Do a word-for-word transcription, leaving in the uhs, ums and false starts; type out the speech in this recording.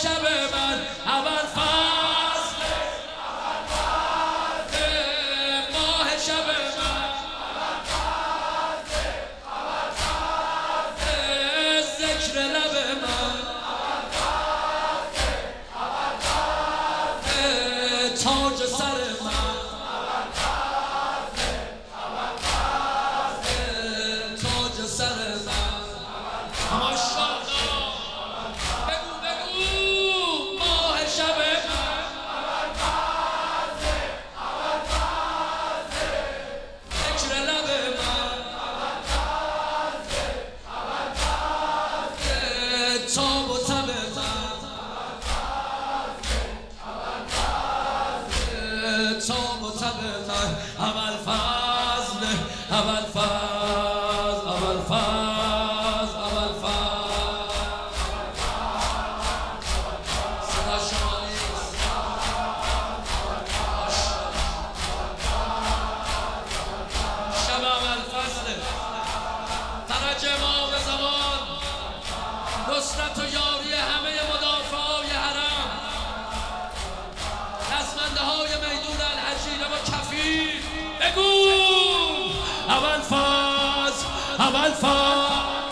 شب من اول فصل ماه شب من ذکر لب من تاج سر من تاج سر من ماشاءالله بگو بگو ماه شب من ذکر لب من تاب و تب من تاب و تب من اول فضل اول فضل اول فضل اول فضل صدا شما نیست شب اول فضل فرج امام زمان نصرت و یاری همه مدافعای حرم دستمنده های میدون الحجیل و کفیر بگو اول فاز اول فاز